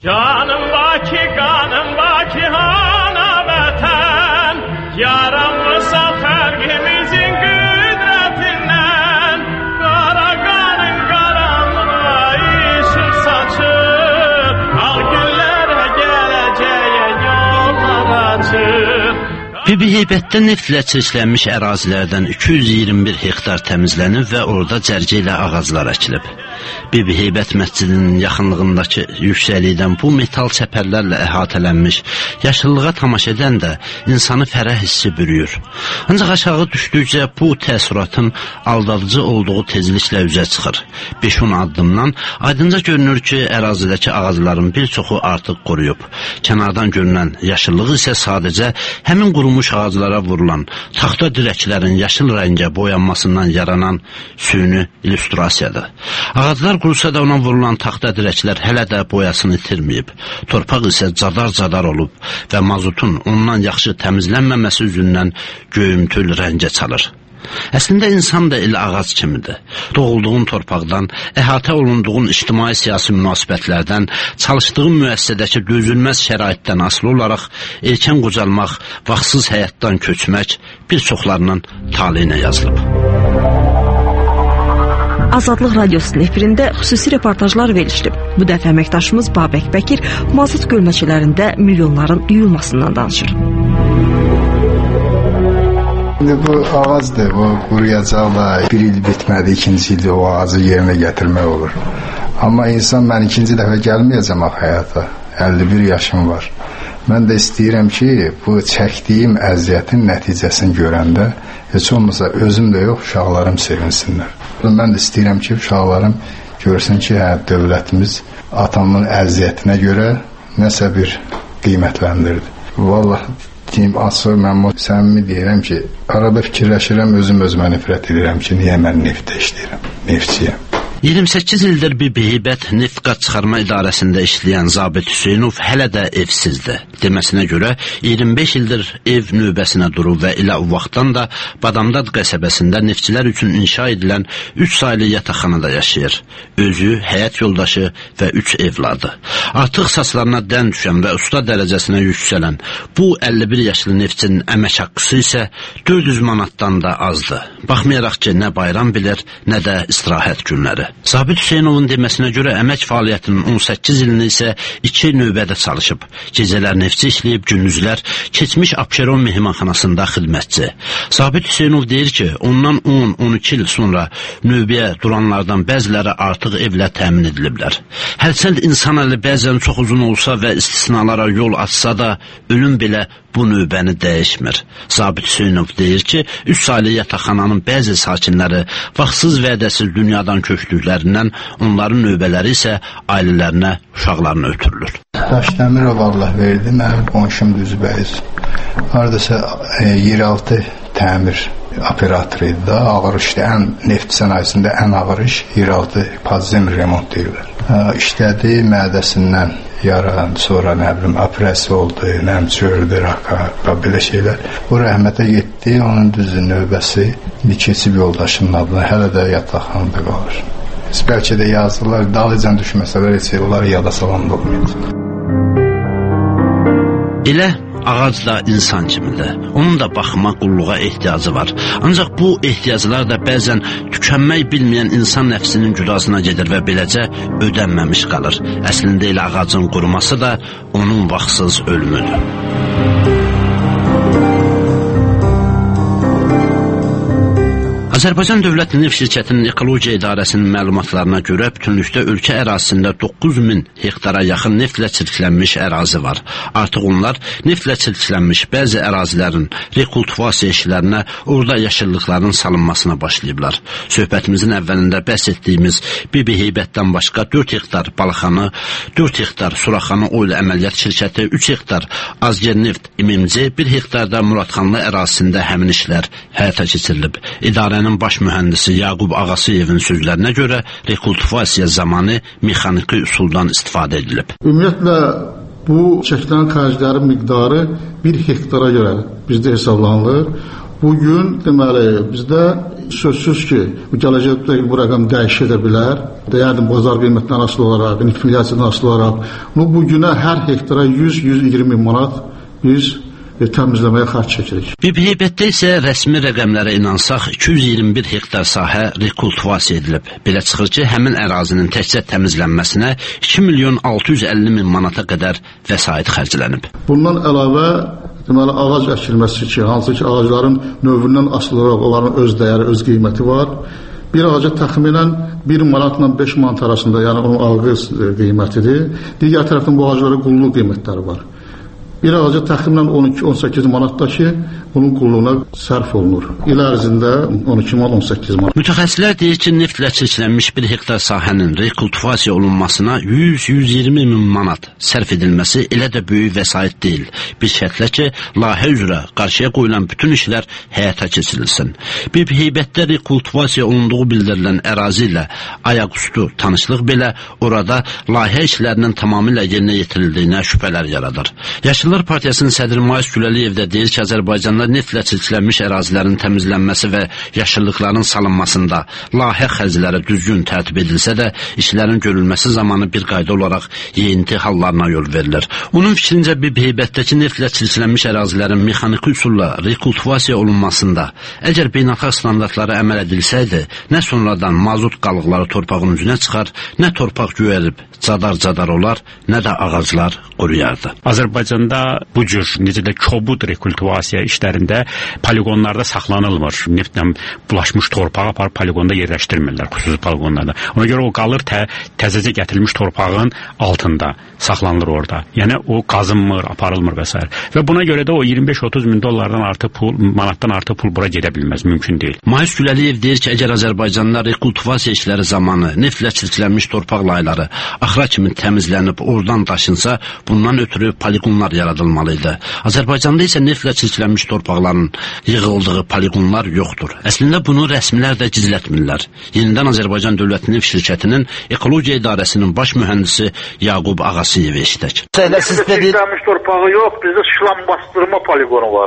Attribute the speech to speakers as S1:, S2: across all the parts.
S1: Canım Bakı, kanım Bakı, hana vətən, yaranmısa fərqimizin qüdrətindən, qara qanın qaranlığa işıq saçır, ağ günlərə gələcəyə yollar açır.
S2: Bibi Heybətdə neftlə çirklənmiş ərazilərdən 221 hektar təmizlənib və orada cərgə ilə ağaclar əkilib. Bibi Heybət məscidinin yaxınlığındakı yüksəklikdən bu metal çəpərlərlə əhatələnmiş yaşıllığa tamaşa edən də insanı fərəh hissi bürüyür. Ancaq aşağı düşdükcə bu təəssüratın aldadıcı olduğu tezliklə üzə çıxır. 5-10 addımdan aydınca görünür ki, ərazidəki ağacların bir çoxu artıq quruyub. Kənardan görünən yaşıllıq isə sadəcə həmin qurumuş ağaclara vurulan taxta dirəklərin yaşıl rəngə boyanmasından yaranan süni illüstrasiyadır. Ağaclar qurusa da ona vurulan taxta dirəklər hələ də boyasını itirməyib. Torpaq isə cadar-cadar olub və mazutun ondan yaxşı təmizlənməməsi üzündən göyümtül rəngə çalır. Əslində insan da elə ağac kimidir. Doğulduğun torpaqdan, əhatə olunduğun ictimai-siyasi münasibətlərdən, çalışdığın müəssisədəki dözülməz şəraitdən asılı olaraq erkən qocalmaq, vaxtsız həyatdan köçmək bir çoxlarının taleyinə yazılıb.
S3: Azadlıq Radiosunun efirində xüsusi reportajlar verilib. Bu dəfə əməkdaşımız Babək Bəkir mazut gölməçələrində milyonların yuyulmasından danışır.
S4: Bu ağacdır, bu quruyacaqlar, bir il bitmədi, ikinci ildə o ağacı yerinə gətirmək olur. Amma insan, mən ikinci dəfə gəlməyəcəm həyata, 51 yaşım var. Mən də istəyirəm ki, bu çəkdiyim əziyyətin nəticəsini görəndə, heç olmasa özüm də yox, uşaqlarım sevinsinlər. Mən də istəyirəm ki, uşaqlarım görsün ki, dövlətimiz atamın əziyyətinə görə nəsə bir qiymətləndirdi. Vallahi deyim, asıl mən səmimi deyirəm ki, arada fikirləşirəm, özümə nifrət edirəm ki, niyə mən neftdə işləyirəm, neftçiyəm.
S2: 28 ildir Bibi Heybət neft qaz çıxarma idarəsində işləyən Zabit Hüseynov hələ də evsizdir. Deməsinə görə 25 ildir ev növbəsinə durub və elə o vaxtdan da Badamdad qəsəbəsində neftçilər üçün inşa edilən 3 saylı yataqxanada yaşayır. Özü, həyat yoldaşı və 3 evladı. Artıq saçlarına dən düşən və usta dərəcəsinə yüksələn bu 51 yaşlı neftçinin əmək haqqısı isə 400 manatdan da azdır. Baxmayaraq ki, nə bayram bilir, nə də istirahət günləri. Zabit Hüseynovun deməsinə görə əmək fəaliyyətinin 18 ilini isə 2 növbədə çalışıb. Gecələr neftçi işləyib, gündüzlər keçmiş Abşeron mehmanxanasında xidmətçi. Zabit Hüseynov deyir ki, ondan 10-12 il sonra növbəyə duranlardan bəziləri artıq evlə təmin ediliblər. Hərçənd insan əli bəzən çox uzun olsa və istisnalara yol açsa da, ölüm belə bu növbəni dəyişmir. Zabit Hüseynov deyir ki, 3 saylı yataqxananın bəzi sakinləri vaxtsız vədəsiz dünyadan köçdüklərindən onların növbələri isə ailələrinə, uşaqlarına ötürülür.
S4: Daşdəmirov Allah verdi, mənim qonşum Düzbəyiz. Haradasa yeraltı təmir operatoru idi da, ağır işdə, neft sənayesində ən ağır iş yeraltı podzemir remont deyirlər. İşlədi, mədəsindən yaran, sonra nə bilim, operasiya oldu, nəmçördü, raka, belə şeylər. O rəhmətə getdi, onun düzü növbəsi keçib yoldaşının adına hələ də yataqxanada qalır. Bəlkə də yazdılar, dalıcan düşməsələr heç onları yada salan da olmayacaq.
S2: Elə ağac da insan kimidir. Onun da baxma, qulluğa ehtiyacı var. Ancaq bu ehtiyaclar da bəzən tükənmək bilməyən insan nəfsinin güdasına gedir və beləcə ödənməmiş qalır. Əslində elə ağacın quruması da onun vaxtsız ölümüdür. Azərbaycan Dövlət Neft Şirkətinin Ekologiya İdarəsinin məlumatlarına görə bütünlükdə ölkə ərazisində 9000 hektara yaxın neftlə çirklənmiş ərazi var. Artıq onlar neftlə çirklənmiş bəzi ərazilərin rekultivasiya işlərinə, orada yaşıllıqların salınmasına başlayıblar. Söhbətimizin əvvəlində bəhs etdiyimiz Bibi Heybətdən başqa 4 hektar Balaxanı, 4 hektar Suraxanı Oil Əməliyyat Şirkəti, 3 hektar Azger Neft İMMC, 1 hektarda Muradxanlı ərazisində həmin işlər həyata keçirilib. İdarənin baş mühəndisi Yaqub Ağasıyevin sözlərinə görə rekultivasiya zamanı mexaniki üsuldan istifadə edilib.
S5: Ümumiyyətlə, bu çəkilən xərclərin miqdarı 1 hektara görə bizdə hesablanılır. Bugün deməli bizdə sözsüz ki, gələcəkdə bu rəqəm dəyişə də bilər. Yəni bazar qiymətindən asılı olaraq, inflyasiyadan asılı olaraq, bu günə hər hektara 100-120 min manat biz təmizləməyə xərc çəkirik.
S2: BİB-heybətdə isə rəsmi rəqəmlərə inansaq 221 hektar sahə rekultivasiya edilib. Belə çıxır ki, həmin ərazinin təkcə təmizlənməsinə 2 milyon 650 min manata qədər vəsait xərclənib.
S5: Bundan əlavə deməli ağac əkilməsi ki, hansı ki ağacların növündən asılı olaraq onların öz dəyəri, öz qiyməti var. Bir ağaca təxminən 1 manatla 5 manat arasında, yəni onun ağız qiymətidir. Digər tərəfdən bu ağacların qulluq qiymətləri var. Bir ağaca təxminən 12-18 manatda ki, bunun qulluğuna sərf olunur. İl ərzində 12 manat, 18 manat.
S2: Mütəxəssislər deyir ki, neftlə çirklənmiş bir hektar sahənin rekultivasiya olunmasına 100-120 min manat sərf edilməsi elə də böyük vəsait deyil. Bir şərtlə ki, layihə üzrə qarşıya qoyulan bütün işlər həyata keçirilsin. BİB-heybətdə rekultivasiya olunduğu bildirilən ərazi ilə ayaqüstü tanışlıq belə orada layihə işlərinin tamamilə yerinə yetirildiyinə şübhələr yaradır. Yaşlılar Partiyasının sədri Mais Güləliyev də deyir ki, Azərbaycanda neftlə çirklənmiş ərazilərin təmizlənməsi və yaşıllıqların salınmasında layihə xərcləri düzgün tərtib edilsə də, işlərin görülməsi zamanı bir qayda olaraq yeyinti hallarına yol verilir. Onun fikrincə BİB-heybətdəki neftlə çirklənmiş ərazilərin mexaniki üsulla rekultivasiya olunmasında əgər beynəlxalq standartlara əməl edilsəydi, nə sonradan mazut qalıqları torpağın üzünə çıxar, nə torpaq göyərib cadar-cadar olar, nə də ağaclar quruyardı.
S6: Azərbaycanda bu cür necə də kobud rekultivasiya işlərində poligonlarda saxlanılmır. Neftlə bulaşmış torpağı aparıb poligonda yerləşdirmirlər, xüsusi poligonlarda. Ona görə o qalır təzəcə gətirilmiş torpağın altında saxlanılır orada. Yəni o qazınmır, aparılmır və s. Və buna görə də o 25-30 min dollardan artıq pul, manatdan artıq pul bura gedə bilməz, mümkün deyil.
S2: Mais Güləliyev deyir ki, əgər Azərbaycanda rekultivasiya işləri zamanı neftlə çirklənmiş torpaq layları axıra kimi təmizlənib oradan daşınsa, bundan ötürü poligonlar yaradılmalıydı. Azərbaycanda isə neftlə çirklənmiş torpaqların yığıldığı poligonlar yoxdur. Əslində bunu rəsmilər də gizlətmirlər. Yenidən Azərbaycan Dövlət Neft Şirkətinin Ekologiya İdarəsinin baş mühəndisi Yaqub Ağasıyev eşitək.
S7: Çirklənmiş torpağı yox, bizdə şlam bastırma poligonu var.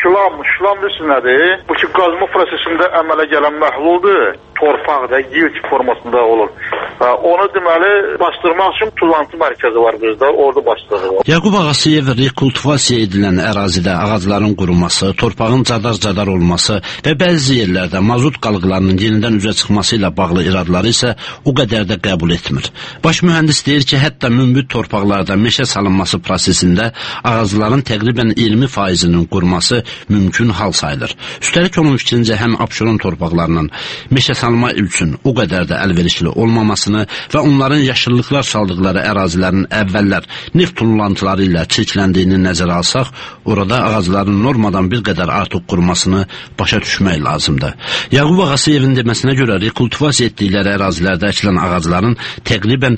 S7: Şlam bilirsiniz nədir? Bu ki, qazma prosesində əmələ gələn məhluldur. Torpaq da yilt formasında olur. Onu deməli bastırmaq üçün tullantı mərkəzi var bizdə, orada bastırılır.
S2: Yaqub Ağasıyev rekultivasiya edilən ərazidə ağacların quruması, torpağın cadar-cadar olması və bəzi yerlərdə mazut qalıqlarının yenidən üzə çıxması ilə bağlı iradları isə o qədər də qəbul etmir. Baş mühəndis deyir ki, hətta münbit torpaqlarda meşə salınması prosesində ağacların təqribən 20%-nin quruması mümkün hal sayılır. Üstəlik onun fikrincə həm Abşeron torpaqlarının meşə salma üçün o qədər də əlverişli olmamasını və onların yaşıllıqlar saldıqları ərazilərin əvvəllər neft tullantıları ilə çirkləndiyini nəzərə alsaq, orada ağacların normadan bir qədər artıq qurumasını başa düşmək lazımdır. Yaqub Ağasıyevin deməsinə görə rekultivasiya etdikləri ərazilərdə əkilən ağacların təqribən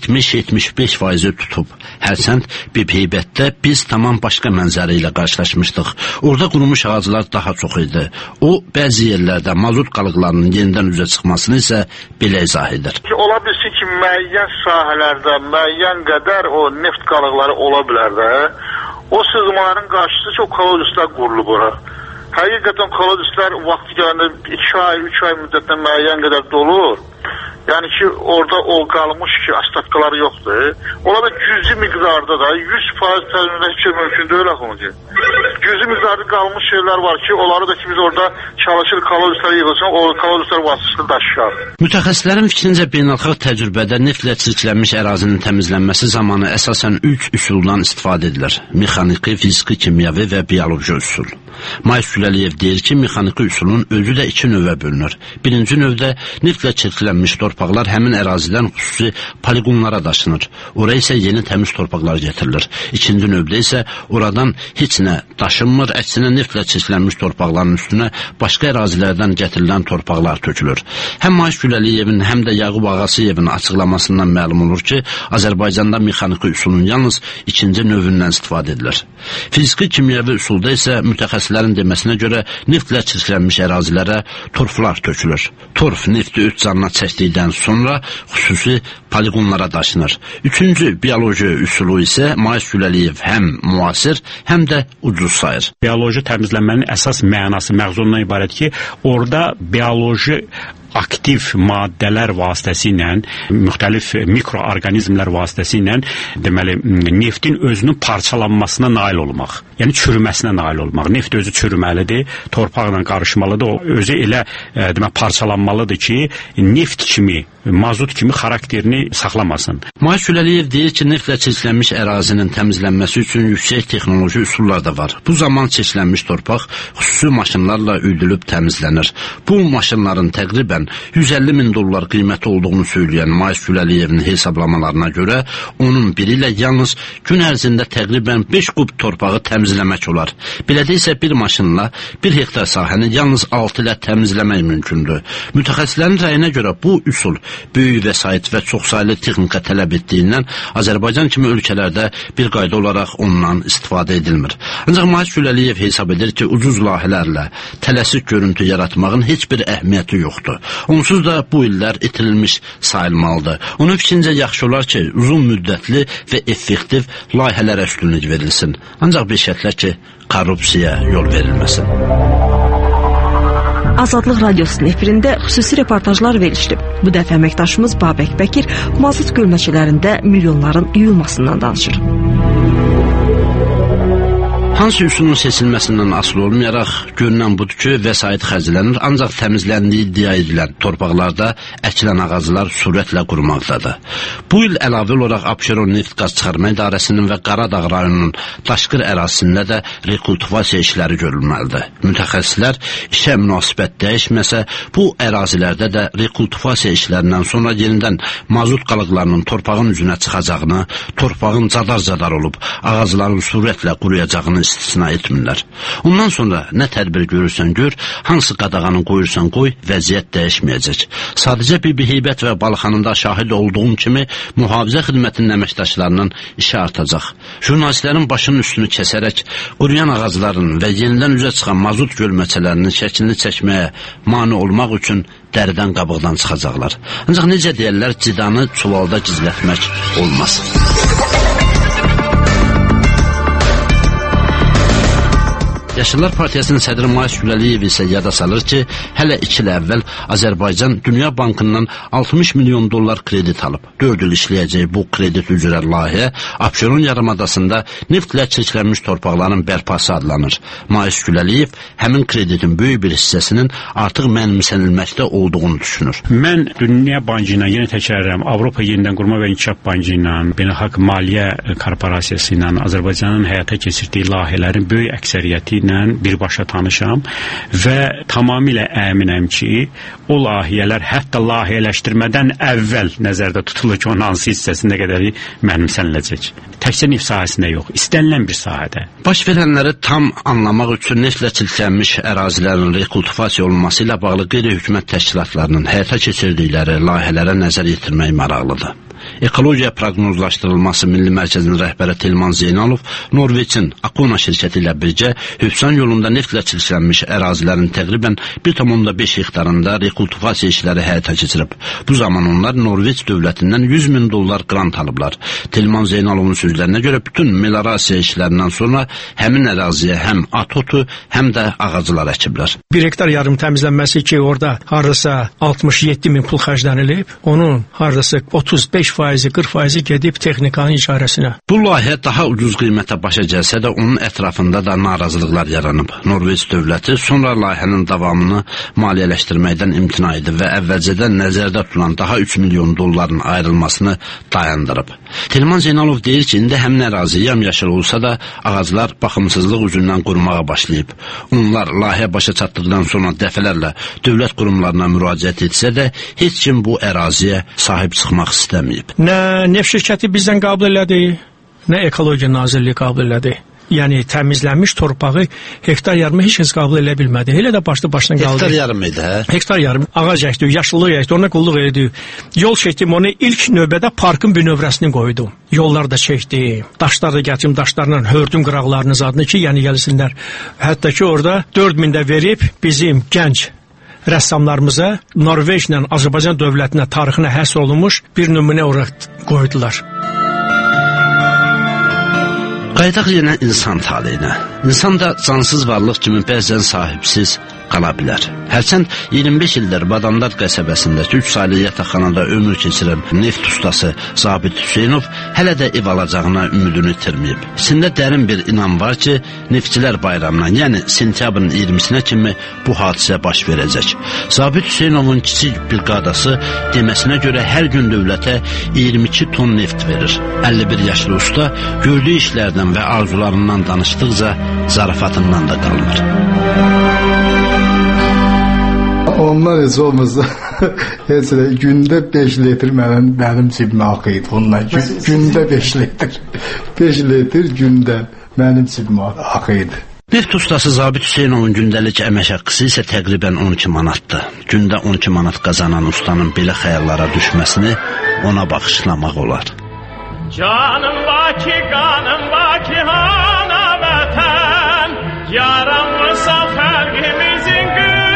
S2: 70-75% tutub. Hərçənd BİB-heybətdə biz tamam başqa mənzərə ilə qarşılaşmışdıq. Orada qurumuş ağaclar daha çox idi. O, bəzi yerlərdə mazut qalıqlarının yenidən üzə çıxmasını isə belə izah edir.
S7: Ola bilsin ki, müəyyən sahələrdə müəyyən qədər o neft qalıqları ola bilər də. O sızmaların qarşısı çox kolodislər qurulub ora. Həqiqətən kolodislər vaxtı gələndə 2 ay, 3 ay müddətdə müəyyən qədər dolur. Yəni ki, orada o qalmış ki, astatkaları yoxdur. Ola da cüzi miqdarda da 100% təzminat heç şey mümkün deyil axı. Cüzi miqdarda qalmış şeylər var ki, onları da ki biz orada çalışır kolodislər yığılsın, o kolodislər vasitəsilə daşıyar.
S2: Mütəxəssislərin fikrincə beynəlxalq təcrübədə neftlə çirklənmiş ərazinin təmizlənməsi zamanı əsasən 3 üsuldan istifadə edilir. Mexaniki, fiziki, kimyəvi və bioloji üsul. Mais Güləliyev deyir ki, mexaniki üsulun özü də 2 növə bölünür. Birinci növdə neftlə çirklənmiş torpaqlar həmin ərazidən xüsusi poligonlara daşınır. Oraya isə yeni təmiz torpaqlar getirilir. İkinci növdə isə oradan heç nə daşınmır, əksinə neftlə çirklənmiş torpaqların üstünə başqa ərazilərdən gətirilən torpaqlar tökülür. Həm Mais Güləliyevin, həm də Yaqub Ağasıyevin açıqlamasından məlum olur ki, Azərbaycanda mexaniki üsulun yalnız ikinci növündən istifadə edilir. Fiziki kimyəvi üsulda isə mütəxəssislərin deməsinə görə neftlə çirklənmiş ərazilərə torflar tökülür. Torf nefti öz canına çəkdikdən keçirdikdən sonra xüsusi poligonlara daşınır. Üçüncü bioloji üsulu isə Mayıs Güləliyev həm müasir, həm də ucuz sayır.
S6: Bioloji təmizlənmənin əsas mənası, məğzundan ibarət ki, orada bioloji aktiv maddələr vasitəsilə, müxtəlif mikroorqanizmlər vasitəsilə deməli neftin özünün parçalanmasına nail olmaq. Yəni çürüməsinə nail olmaq. Neft özü çürüməlidir, torpaqla qarışmalıdır. O özü elə demək parçalanmalıdır ki, neft kimi, mazut kimi xarakterini saxlamasın.
S2: Mayıs Güləliyev deyir ki, neftlə çirklənmiş ərazinin təmizlənməsi üçün yüksək texnoloji üsullar da var. Bu zaman çirklənmiş torpaq xüsusi maşınlarla üydülüb təmizlənir. Bu maşınların təqribən $150.000 qiyməti olduğunu söyləyən Mayıs Güləliyevin hesablamalarına görə onun biri ilə yalnız gün ərzində təqribən 5 kub torpağı təmizləmək olar. Belədə isə bir maşınla 1 hektar sahəni yalnız 6 ilə təmizləmək mümkündür. Mütəxəssislərin rəyinə görə bu üsul böyük vəsait və çoxsaylı texnika tələb etdiyindən Azərbaycan kimi ölkələrdə bir qayda olaraq ondan istifadə edilmir. Ancaq Mayıs Güləliyev hesab edir ki, ucuz layihələrlə tələsik görüntü yaratmağın heç bir əhəmiyyəti yoxdur. Onsuz da bu illər itirilmiş sayılmalıdır. Onun fikrincə yaxşı olar ki, uzun müddətli və effektiv layihələrə üstünlük verilsin. Ancaq bir şərtlə ki, korrupsiyaya yol verilməsin.
S3: Azadlıq Radiosunun efirində xüsusi reportajlar verilişdi. Bu dəfə əməkdaşımız Babək Bəkir mazut gölməçələrində milyonların yuyulmasından danışır.
S2: Hansı üsulun seçilməsindən asılı olmayaraq görünən budur ki, vəsait xərclənir, ancaq təmizləndiyi iddia edilən torpaqlarda əkilən ağaclar sürətlə qurmaqdadır. Bu il əlavə olaraq Abşeron neft qaz çıxarma idarəsinin və Qaradağ rayonunun daşqır ərazisində də rekultivasiya işləri görülməlidir. Mütəxəssislər işə münasibət dəyişməsə, bu ərazilərdə də rekultivasiya işlərindən sonra yenidən mazut qalıqlarının torpağın üzünə çıxacağını, torpağın cadar-cadar olub ağacların sürətlə quruyacağını istisna etmirlər. Ondan sonra nə tədbir görürsən gör, hansı qadağanı qoyursan qoy, vəziyyət dəyişməyəcək. Sadəcə Bibi Heybət və Balxanında şahid olduğum kimi mühafizə xidmətinin əməkdaşlarının işi artacaq. Jurnalistlərin başının üstünü kəsərək, quruyan ağacların və yenidən üzə çıxan mazut gölməçələrinin şəklini çəkməyə mane olmaq üçün dəridən qabıqdan çıxacaqlar. Ancaq necə deyərlər, cidanı çuvalda gizlətmək olmaz. Yaşlılar Partiyasının sədri Mayıs Güləliyev isə yada salır ki, hələ 2 il əvvəl Azərbaycan Dünya Bankından $60 milyon kredit alıb. 4 il işləyəcək bu kredit üzrə layihə Abşeron yarımadasında neftlə çirklənmiş torpaqların bərpası adlanır. Mayıs Güləliyev həmin kreditin böyük bir hissəsinin artıq mənimsənilməkdə olduğunu düşünür.
S6: Mən Dünya Bankı ilə, yenə təkrarlayıram, Avropa Yenidən Qurma və İnkişaf Bankı ilə, Beynəlxalq Maliyyə Korporasiyası ilə Azərbaycanın həyata keçirdiyi layihələrin böyük əksəriyyəti birbaşa tanışam və tamamilə əminəm ki, o layihələr hətta layihələşdirmədən əvvəl nəzərdə tutulur ki, onun hansı hissəsində qədəri mənimsəniləcək. Təkcə neft sahəsində yox, istənilən bir sahədə.
S2: Baş verənləri tam anlamaq üçün neftlə çirklənmiş ərazilərin rekultivasiya olunması ilə bağlı qeyri-hökumət təşkilatlarının həyata keçirdikləri layihələrə nəzər yetirmək maraqlıdır. Ekologiya proqnozlaşdırılması Milli Mərkəzinin rəhbəri Telman Zeynalov Norveçin Akona şirkəti ilə birgə Hövsan yolunda neftlə çirklənmiş ərazilərin təqribən 1,5 hektarında rekultivasiya işləri həyata keçirib. Bu zaman onlar Norveç dövlətindən $100 min qrant alıblar. Telman Zeynalovun sözlərinə görə bütün meliorasiya işlərindən sonra həmin əraziyə həm atotu, həm də ağaclar əkiblər.
S8: 1 hektar yarım təmizlənməsi ki, orada hardasa 67 min pul xərclənilib, onun hardasa 35%, 40% gedib texnikanın icarəsinə.
S2: Bu layihə daha ucuz qiymətə başa gəlsə də onun ətrafında da narazılıqlar yaranıb. Norveç dövləti sonra layihənin davamını maliyyələşdirməkdən imtina edib və əvvəlcədən nəzərdə tutulan daha $3 milyon ayrılmasını dayandırıb. Telman Zeynalov deyir ki, indi həmin ərazi yamyaşıl olsa da ağaclar baxımsızlıq üzündən qurmağa başlayıb. Onlar layihə başa çatdıqdan sonra dəfələrlə dövlət qurumlarına müraciət etsə də heç kim bu əraziyə sahib çıxmaq istəməyib.
S8: Nə neft şirkəti bizdən qəbul elədi, nə Ekologiya Nazirliyi qəbul elədi. Yəni təmizlənmiş torpağı hektar yarımı heç kəs qəbul elə bilmədi. Elə də başdan qaldı.
S2: Hektar yarım idi, hə?
S8: Hektar yarım ağac əkdi, yaşıllıq əkdi, ona qulluq etdi. Yol çəkdim, onu ilk növbədə parkın bünövrəsini qoydum. Yollar da çəkdim. Daşlar da gətirim, daşlarla hördüm qıraqlarının zadını ki, yəni gəlsinlər. Hətta ki orada 4000 də verib bizim gənc rəssamlarımıza Norveçlə Azərbaycan dövlətinə, tarixinə həsr olunmuş bir nümunə olaraq qoydular.
S2: Qaydaq yenə insan taleyinə. İnsan da cansız varlıq kimi bəzən sahibsiz qala bilər. Hərçənd 25 ildir Badamdar qəsəbəsindəki 3 saylı yataqxanada ömür keçirən neft ustası Zabit Hüseynov hələ də ev alacağına ümidini itirməyib. İçində dərin bir inam var ki, Neftçilər bayramından, yəni sentyabrın 20-sinə kimi bu hadisə baş verəcək. Zabit Hüseynovun kiçik bir qadası deməsinə görə hər gün dövlətə 22 ton neft verir. 51 yaşlı usta gördüyü işlərdən və arzularından danışdıqca zarafatından da qalmır.
S4: Onlar heç olmasa heç gündə 5 litr mənim cibimə axıydı. Onlar gündə 5 litr. 5 litr gündə mənim cibimə axıydı.
S2: Neft ustası Zabit Hüseynovun gündəlik əmək haqqısı isə təqribən 12 manatdır. Gündə 12 manat qazanan ustanın belə xəyallara düşməsini ona bağışlamaq olar.
S1: Canım Bakı, qanım Bakı, ana vətən, yaranmısa fərqimizin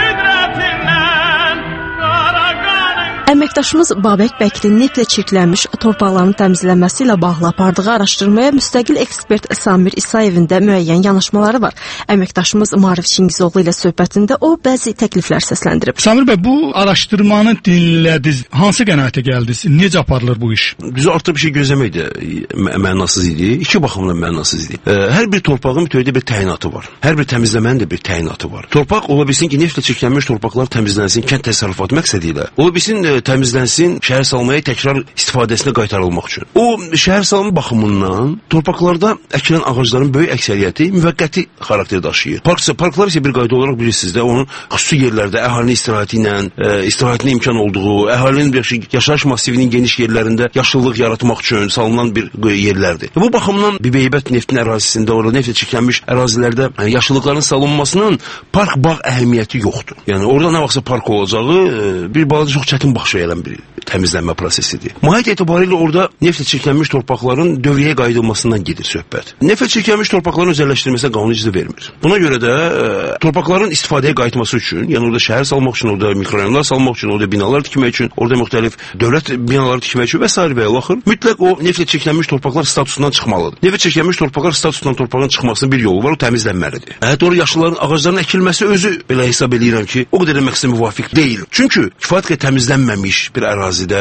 S1: qüdrətindən, qara qanın...
S3: Əməkdaşımız Babək Bəkirin neftlə çirklənmiş torpaqların təmizlənməsi ilə bağlı apardığı araşdırmaya müstəqil ekspert Samir İsayevin də müəyyən yanaşmaları var. Əməkdaşımız Marif Çingizoğlu ilə söhbətində o bəzi təkliflər səsləndirib.
S9: Samir bəy, bu araşdırmanı dinlədiniz, hansı qənaətə gəldiniz? Necə aparılır bu iş?
S10: Bizə artıq bir şey gözləmək də mənasız idi. İki baxımdan mənasız idi. Hər bir torpağın bütövlükdə bir təyinatı var. Hər bir təmizləmənin də bir təyinatı var. Torpaq ola bilsin ki, neftlə çirklənmiş torpaqlar təmizlənsin, kənd təsərrüfatı məqsədi ilə. Ola bilsin təmizlənsin, şəhər salmaya təkrar istifadəsinə qaytarılmaq üçün. O şəhər salma baxımından torpaqlarda əkilən ağacların böyük əksəriyyəti müvəqqəti xarakter daşıyır. Parklar isə bir qayda olaraq bilirsiniz də, onun xüsusi yerlərdə əhalinin istirahətinə imkan olduğu, əhalinin yaşayış massivinin geniş yerlərində yaşıllıq yaratmaq üçün salınan bir yerlərdir. Bu baxımdan Bibeybət neftin ərazisində, orada neftlə çirklənmiş ərazilərdə yaşıllıqların salınmasının park-bağ əhəmiyyəti yoxdur. Yəni orada nə vaxtsa park olacağı bir balaca çox çətin başa gələn bir təmizlənmə prosesidir. Mahiyyət etibarilə orada neftlə çirklənmiş torpaqların dövriyyəyə qayıdılmasından gedir söhbət. Neftlə çirklənmiş torpaqların özəlləşdirilməsinə qanun icazə vermir. Buna görə də torpaqların istifadəyə qayıtması üçün, yəni orada şəhər salmaq üçün, orada mikrorayonlar salmaq üçün, orada binalar tikmək üçün, orada müxtəlif dövlət binaları tikmək üçün və s. və ilaxır, mütləq o neftlə çirklənmiş torpaqlar statusundan çıxmalıdır. Neftlə çirklənmiş torpaqlar statusundan torpağın çıxmasının bir yolu var, o təmizlənməlidir. Doğru yaşlıların, ağacların əkilməsi özü belə hesab edirəm ki, o qədər məqsədə müvafiq deyil. Çünki kifayət qədər təmizlənməmiş bir ərazidə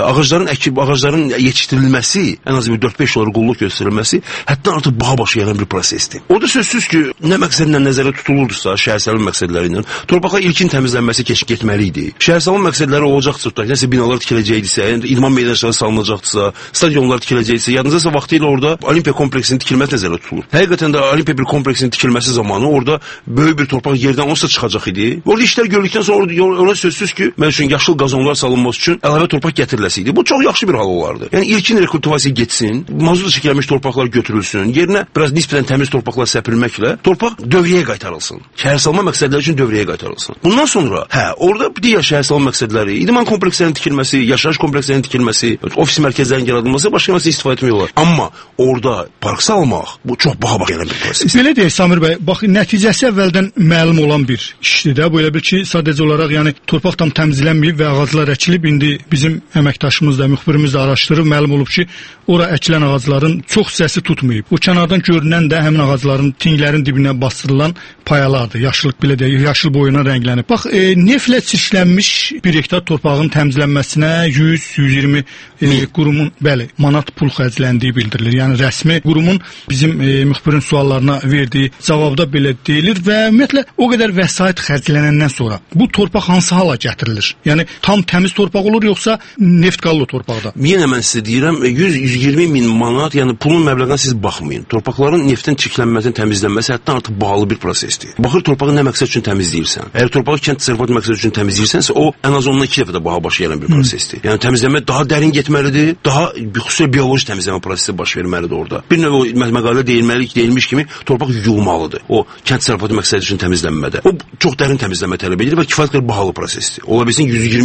S10: ağacların yetişdirilməsi, ən az bir 4-5 yılları qulluq göstərilməsi həddən artıq baha başa gələn bir prosesdir. Orada sözsüz ki, nə məqsədlə nəzərə tutulurdursa, şəhərsalma məqsədləri ilə torpaqlar ilkin təmizlənməsi getməli idi. Şəhərsalma məqsədləri olacaqsa, nəsə binalar tikiləcəkdisə, idman meydançaları salınacaqdısa, stadionlar tikiləcəkdisə, yadınızda vaxtilə orada Olimpiya kompleksinin tikilməsi nəzərə tutulur. Həqiqətən də Olimpiya bir kompleksinin tikilməsi zamanı orada böyük bir torpaq yerdən onsuz çıxacaq idi. Orada işlər gördükdən sonra ona sözsüz ki, mən üçün yaşıl qazonlar salınması üçün əlavə torpaq gətirilməsi idi. Bu çox yaxşı bir hal olardı. Yəni ilkin rekultivasiya getsin, mazutla çirklənmiş torpaqlar götürülsün, yerinə biraz nisbətən təmiz torpaqlar səpilməklə torpaq dövriyyəyə qaytarılsın. Şəhərsalma məqsədləri üçün dövriyyəyə qaytarılsın. Bundan sonra, orada digər şəhərsalma məqsədləri, idman komplekslərinin tikilməsi, yaşayış komplekslərinin tikilməsi, ofis mərkəzlərinin yaradılması başqa məsələ istifadə etmək olar. Amma orada park salmaq bu çox baha gələn bir prosesdir.
S9: Belə deyək Samir bəy, bax nəticəsi əvvəldən məlum olan bir işdir də. Bu elə bir ki, sadəcə olaraq yəni torpaq tam təmizlənməyib və ağaclar əkilib, indi bizim əməkdaşımız da, müxbirimiz də araşdırıb məlum olub ki, ora əkilən ağacların çox hissəsi tutmayıb. Bu kənardan görünən də həmin ağacların tinglərin dibinə bastırılan payalardır. Yaşıllıq belə deyək, yaşıl boyuna rənglənib. Bax, neftlə çirklənmiş bir hektar torpağın təmizlənməsinə 100-120 qurumun, bəli, manat pul xərcləndiyi bildirilir. Yəni rəsmi qurumun bizim müxbirin suallarına verdiyi cavabda belə deyilir və ümumiyyətlə o qədər vəsait xərclənəndən sonra bu torpaq hansı hala gətirilir? Yəni tam təmiz torpaq olur yoxsa neft qalır torpaqda?
S10: Yenə mən sizə deyirəm, 100-120 min manat, yəni pulun məbləğinə siz baxmayın. Torpaqların neftin çirklənməsinin təmizlənməsi həddən artıq bahalı bir prosesdir. Baxır torpağı nə məqsəd üçün təmizləyirsən. Əgər torpağı kənd təsərrüfatı məqsədi üçün təmizləyirsənsə, o ən az ondan 2 dəfə də baha başa gələn bir prosesdir. Yəni təmizlənmə daha dərin getməlidir, daha xüsusi bioloji təmizlənmə prosesi baş verməlidir orada. Bir növ məqalə deyilmiş kimi torpaq yuyulmalıdır. O kənd təsərrüfatı məqsədi üçün təmizlənmədə. O çox dərin təmizlənmə tələb edir və kifayət qədər bahalı prosesdir. Ola bilsin 120 yox, orada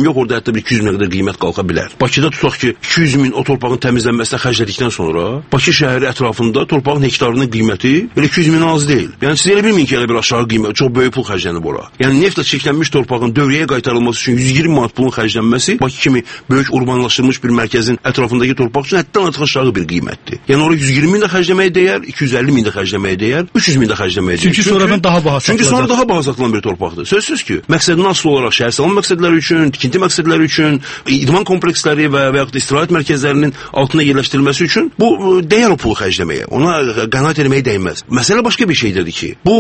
S10: hətta bir 200 minə qədər qiymət qalxa bilər. Bakıda tutaq ki, 200 min o torpağın təmizlənməsinə xərclədikdən sonra Bakı şəhəri ətrafında torpağın hektarının qiyməti elə 200 min az deyil. Yəni siz elə bilməyin ki, elə bir aşağı qiymət, çox böyük pul xərclənib ora. Yəni neftlə çirklənmiş torpağın dövriyyəyə qaytarılması üçün 120 manat pulun xərclənməsi Bakı kimi böyük urbanlaşdırılmış bir mərkəzin ətrafındakı torpaq üçün həddən artıq aşağı bir qiymətdir. Yəni ora 120 min də xərcləməyə dəyər, 250 min də xərcləməyə dəyər, 300 min də xərcləməyə dəyər.
S9: Çünki sonradan daha baha satılacaq.
S10: Çünki sonra daha baha satılan bir torpaqdır. Sözsüz ki, məqsədinə asılı olaraq şəhərsalma məqsədləri üçün, tikinti məqsədləri üçün, idman kompleksləri və yaxud da istirahət mərkəzlərinin altına yerləşdirilməsi üçün bu dəyər o pulu xərcləməyə. Ona qənaət etməyə dəyməz. Məsələ başqa bir şeydir ki, bu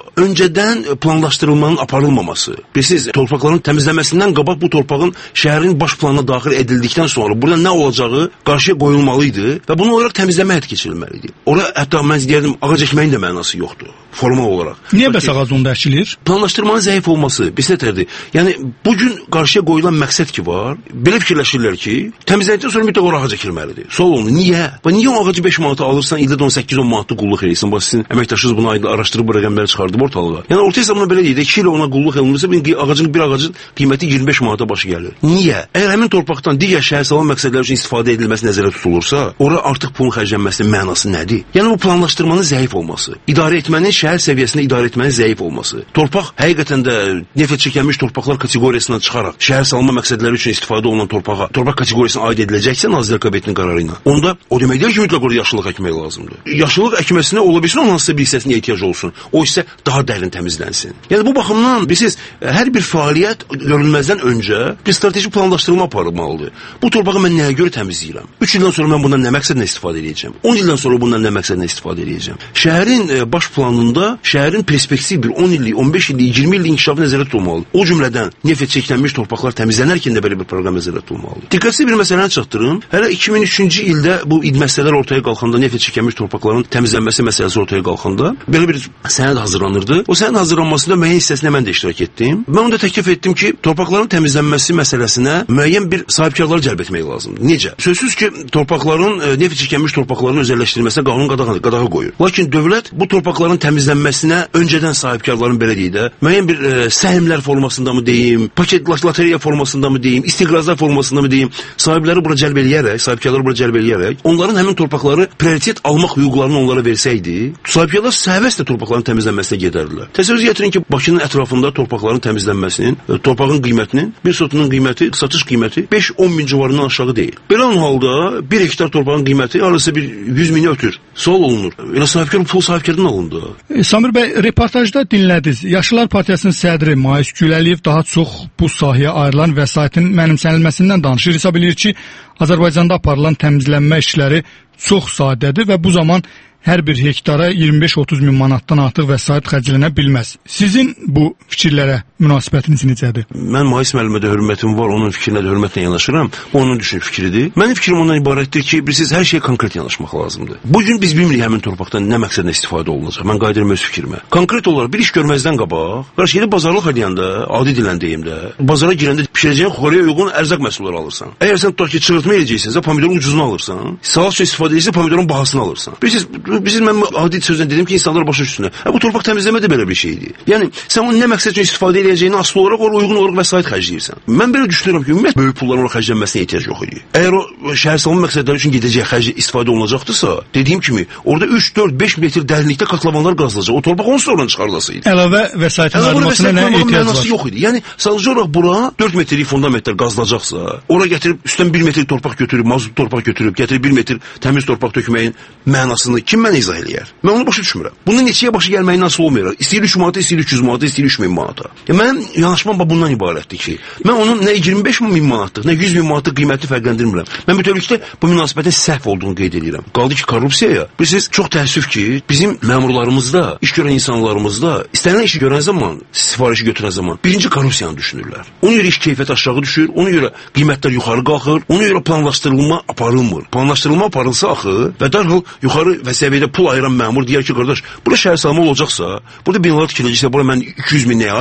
S10: öncədən planlaşdırılmanın aparılmaması. Bilirsiniz, torpaqların təmizlənməsindən qabaq bu torpağın şəhərin baş planına daxil edildikdən sonra burada nə olacağı qarşıya qoyulmalıydı və bunu olaraq təmizləmə həyata keçirilməlidir. Ora hətta mən deyərdim, ağac əkməyin də mənası yoxdur, formal olaraq.
S9: Niyə bəs ağac onda əkilir?
S10: Planlaşdırmanın zəif olması, bir nətərdir. Yəni, bugün qarşıya qoyulan məqsəd ki var, belə fikirləşirlər ki, təmizləndikdən sonra mütləq ora ağac əkilməlidir. Sual olunur, niyə? Niyə o ağacı 5 manata alırsan, ildə 18-10 manatlı qulluq eləyirsən? Bax, sizin əməkdaşınız bunu araşdırıb bu rəqəmləri çıxardı ortalığa. Yəni, orta hesabına belə deyək, 2 il ona qulluq edilmirsə, bir ağacın qiyməti 25 manata başı gəlir. Niyə? Əgər həmin torpaqdan digər şəhərsalma məqsədləri üçün istifadə edilməsi nəzərə tutulursa, ora artıq pulun xərclənməsinin mənası nədir? Yəni, bu planlaşdırmanın zəif olması, idarə etmənin şəhər səviyyəsində idarə etmənin zəif olması, torpaq həqiqətən də neftlə çirklənmiş torpaqlar kateqoriyasından çıxaraq şəhərsalma məqsədləri üçün istifadə olunan torpağa, torpaq kateqoriyasına aid ediləcəksə Nazirlər Kabinetinin qərarı ilə, onda o demək deyil ki, mütləq orada yaşıllıq əkmək lazımdır. Yaşıllıq əkməsinə ola bilsin, onun hansısa bir hissəsinə ehtiyac olsun. O hissə daha dərin təmizlənsin. Yəni, bu baxımdan bilirsiniz, hər bir fəaliyyət görülməzdən öncə bir strateji planlaşdırma aparılmalıdır. Bu torpağı mən nəyə görə təmizləyirəm? 3 ildən sonra mən bundan nə məqsədlə istifadə edəcəm? 10 ildən sonra bundan nə məqsədlə istifadə edəcəm? Şəhərin baş planında şəhərin perspektiv bir 10 illik, 15 illik, 20 illik inkişafı nəzərdə tutulmalıdır. O cümlədən neftlə çirklənmiş torpaqlar təmizlənərkən də belə bir proqram nəzərdə tutulmalıdır. Diqqətsiz bir məsələni çatdırım. Hələ 2003-cü ildə bu məsələlər ortaya qalxanda, neftlə çirklənmiş torpaqların təmizlənməsi məsələsi ortaya qalxanda belə bir sənəd hazırlanırdı. O sənəd hazırlanmasında müəyyən hissəsində mən də iştirak etdim. Mən onda təklif etdim ki, torpaqların təmizlənməsi məsələsinə müəyyən bir sahibkarları cəlb etmək lazımdır. Necə? Sözsüz ki, torpaqların neftlə çirklənmiş torpaqların özəlləşdirilməsinə qanun qadağa qoyur. Lakin dövlət bu torpaqların təmizlənməsinə öncədən sahibkarların belə deyək də, müəyyən bir səhmlər formasında mı deyim, paket lotereya formasında mı deyim, istiqrazlar formasında mı deyim, sahibləri bura cəlb eləyərək, sahibkarları bura cəlb eləyərək, onların həmin torpaqları prioritet almaq hüquqlarını onlara versəydi, sahibkarlar səhvəslə torpaqların təmizlənməsinə gedərdilər. Təsəvvür gətirin ki, Bakının ətrafında torpaqların təmizlənməsinin, torpağın qiymətinin, bir sotunun qiyməti, satış qiyməti 5-10 min civarından aşağı deyil. Belə olan halda 1 hektar torpağın qiyməti arası bir 100 mini ötür. Sual olunur. Elə sahibkar pul sahibkardan alındı.
S9: Samir bəy, reportajda dinlədiniz. Yaşlılar Partiyasının sədri Mais Güləliyev daha çox bu sahəyə ayrılan vəsaitin mənimsənilməsindən danışır. Hesab edir ki, Azərbaycanda aparılan təmizlənmə işləri çox sadədir və bu zaman hər bir hektara 25-30 min manatdan artıq vəsait xərclənə bilməz. Sizin bu fikirlərə münasibətiniz necədir?
S10: Mən Mais müəllimə də hörmətim var, onun fikrinə də hörmətlə yanaşıram. Onun düşüncə fikridir. Mənim fikrim ondan ibarətdir ki, siz hər şeyə konkret yanaşmaq lazımdır. Bugün biz bilmirik həmin torpaqdan nə məqsədlə istifadə olunacaq. Mən qayıdıram öz fikrimə. Konkret olaraq bir iş görməzdən qabaq, qarşı gedib bazarlıq edəndə, adi dilən deyim də, bazara girəndə bişirəcəyin xoraya uyğun ərzaq məhsulları alırsan. Əgər sən tutaq ki, çığırtma edəcəksinsə, pomidorun ucuzunu alırsan, salat üçün istifadə edəcəksə, pomidorun bahasını alırsan. Biz mən adi sözlə dedim ki, insanlar başa düşsünlər. Bu torpaq təmizləmə də belə bir şeydir. Yəni sən onun nə məqsəd üçün istifadə edəcəyini asılı olaraq oraya uyğun olaraq vəsait xərcləyirsən. Mən belə düşünürəm ki, ümumiyyətlə böyük pulların oraya xərclənməsinə ehtiyac yox idi. Əgər o şəhərsalma məqsədləri üçün gedəcək xərc istifadə olunacaqdırsa, dediyim kimi, orada 3-4-5 metr dərinlikdə katlamanlar qazılacaq. O torpaq onsuz oradan çıxarılasıydı.
S9: Əlavə vəsaitin ayrılmasına nə ehtiyac var?
S10: Yox idi. Yəni sadəcə olaraq bura 4 metrlik fundamentlər qazılacaqsa, ora gətirib üstdən 1 metr torpaq götürüb, mazut torpaq götürüb, gətirib 1 metr təmiz torpaq tökməyin mənasını kim mənə izah eləyər? Mən onu başa düşmürəm. Bunun neçəyə başı gəlməyi nasıl olmayır? İstəyir 3 manata, istəyir 300 manata, istəyir 3000 manata. Mənim yanaşmam bundan ibarətdir ki, mən onun nə 25 min manatlıq, nə 100 min manatlıq qiymətini fərqləndirmirəm. Mən bütövlükdə bu münasibətin səhv olduğunu qeyd edirəm. Qaldı ki, korrupsiyaya. Bilirsiniz, çox təəssüf ki, bizim məmurlarımızda, iş görən insanlarımızda istənilən işi görən zaman, sifarişi götürən zaman birinci korrupsiyanı düşünürlər. Ona görə iş keyfiyyəti aşağı düşür, ona görə qiymətlər yuxarı qalxır, ona görə planlaşdırılma aparılmır. Planlaşdırılma aparılsa axı və dərhal yuxarı və səviyyədə pul ayıran məmur deyər ki, qardaş, burada şəhərsalma olacaqsa, burada binalar tikiləcəksə, bura mən 200 min nəyə ayırım?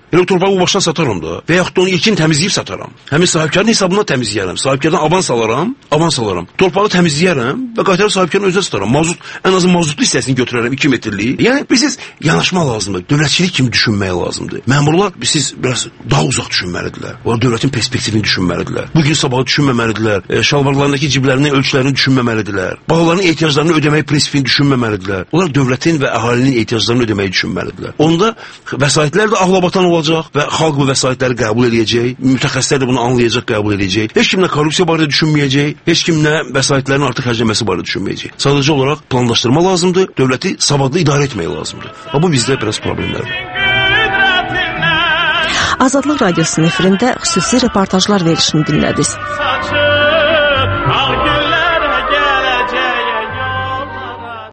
S10: Elə o torpağı bu başdan sataram da. Və yaxud da onu ilkin təmizləyib sataram. Həmin sahibkarın hesabına təmizləyərəm. Sahibkardan avans alaram. Torpağı təmizləyərəm və qaytarıb sahibkarın özünə sataram. Ən azı mazutlu hissəsini götürərəm 2 metrlik. Yəni biz yanaşma lazımdır. Dövlətçilik kimi düşünmək lazımdır. Məmurlar siz biraz daha uzaq düşünməlidirlər. Onlar dövlətin perspektivini düşünməlidirlər. Bugün sabahı düşünməməlidirlər. Şalvarlarındakı ciblərinin ölçülərini düşünməməlidirlər. Bağların ehtiyaclarını ödəmək prinsipini düşünməməlidirlər. Onlar dövlətin və əhalinin ehtiyaclarını ödəməyi düşünməlidirlər. Onda vəsaitlər də ağlabatan olacaq və xalq bu vəsaitləri qəbul edəcək. Mütəxəssislər də bunu anlayacaq, qəbul edəcək. Heç kim nə korrupsiya barədə düşünməyəcək, heç kim nə vəsaitlərin artıq xərclənməsi barədə düşünməyəcək. Sadəcə olaraq planlaşdırma lazımdır, dövləti savadlı idarə etmək lazımdır. Amma bizdə biraz problemlərdir.
S3: Azadlıq Radiosunun efirində xüsusi reportajlar verilişini dinlədiniz.